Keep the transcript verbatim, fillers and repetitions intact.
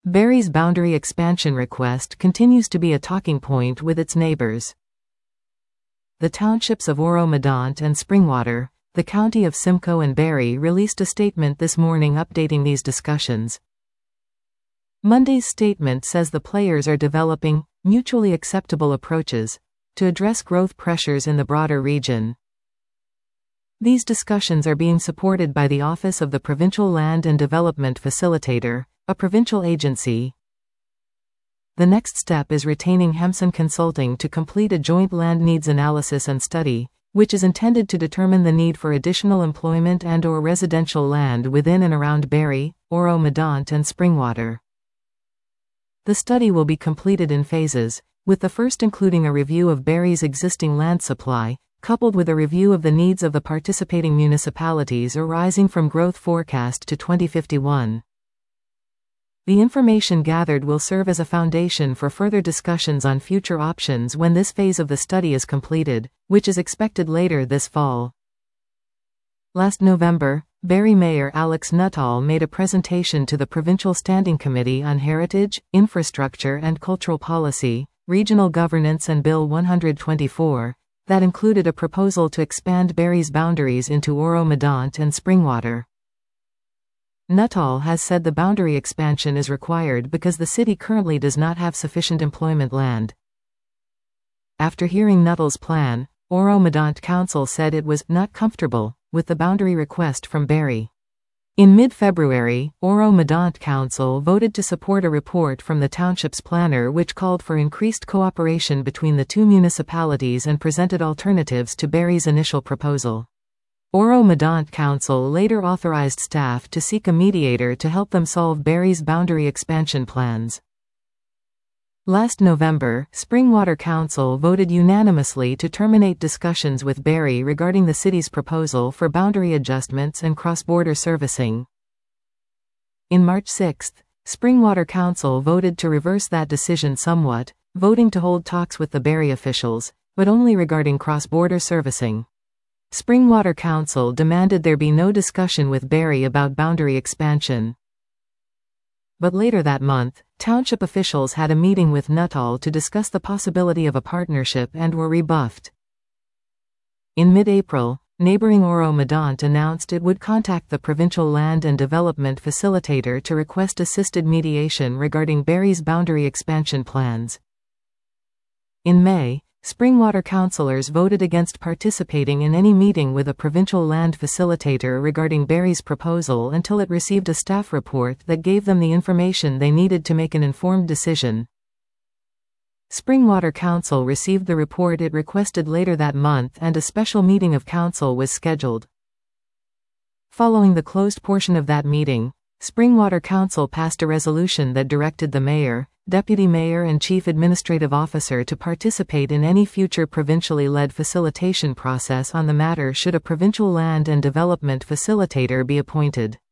Barry's boundary expansion request continues to be a talking point with its neighbors. The townships of Oro-Medonte and Springwater, the county of Simcoe and Barry, released a statement this morning updating these discussions. Monday's statement says the players are developing mutually acceptable approaches to address growth pressures in the broader region. These discussions are being supported by the Office of the Provincial Land and Development Facilitator, a provincial agency. The next step is retaining Hemson Consulting to complete a joint land needs analysis and study, which is intended to determine the need for additional employment and or residential land within and around Barry, Oro-Medonte and Springwater. The study will be completed in phases, with the first including a review of Barry's existing land supply, coupled with a review of the needs of the participating municipalities arising from growth forecast to twenty fifty-one. The information gathered will serve as a foundation for further discussions on future options when this phase of the study is completed, which is expected later this fall. Last November, Barry Mayor Alex Nuttall made a presentation to the Provincial Standing Committee on Heritage, Infrastructure and Cultural Policy, Regional Governance and Bill one twenty-four, that included a proposal to expand Barry's boundaries into Oro-Medonte and Springwater. Nuttall has said the boundary expansion is required because the city currently does not have sufficient employment land. After hearing Nuttall's plan, Oro-Medonte Council said it was not comfortable with the boundary request from Barry. In mid-February, Oro-Medonte Council voted to support a report from the township's planner which called for increased cooperation between the two municipalities and presented alternatives to Barry's initial proposal. Oro-Medonte Council later authorized staff to seek a mediator to help them solve Barry's boundary expansion plans. Last November, Springwater Council voted unanimously to terminate discussions with Barry regarding the city's proposal for boundary adjustments and cross-border servicing. In March sixth, Springwater Council voted to reverse that decision somewhat, voting to hold talks with the Barry officials, but only regarding cross-border servicing. Springwater Council demanded there be no discussion with Barry about boundary expansion. But later that month, township officials had a meeting with Nuttall to discuss the possibility of a partnership and were rebuffed. In mid-April, neighboring Oro-Medonte announced it would contact the Provincial Land and Development Facilitator to request assisted mediation regarding Barry's boundary expansion plans. In May, Springwater councillors voted against participating in any meeting with a provincial land facilitator regarding Barry's proposal until it received a staff report that gave them the information they needed to make an informed decision. Springwater Council received the report it requested later that month and a special meeting of council was scheduled. Following the closed portion of that meeting, Springwater Council passed a resolution that directed the mayor, deputy mayor and chief administrative officer to participate in any future provincially led facilitation process on the matter should a provincial land and development facilitator be appointed.